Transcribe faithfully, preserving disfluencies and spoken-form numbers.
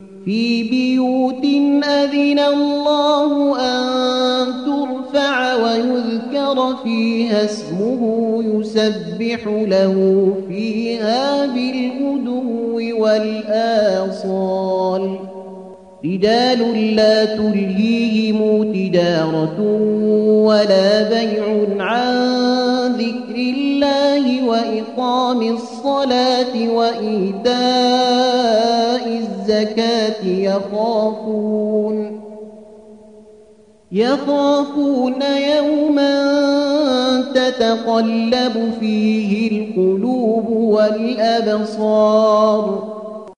في بيوت أذن الله أن ترفع ويذكر فيها اسمه يسبح له فيها بالغدو والآصال رجال لا تلهيهم تجارة ولا بيع عن ذكر الله وإقام الصلاة وإيتاء الزكاة يخافون يخافون يوما تتقلب فيه القلوب والأبصار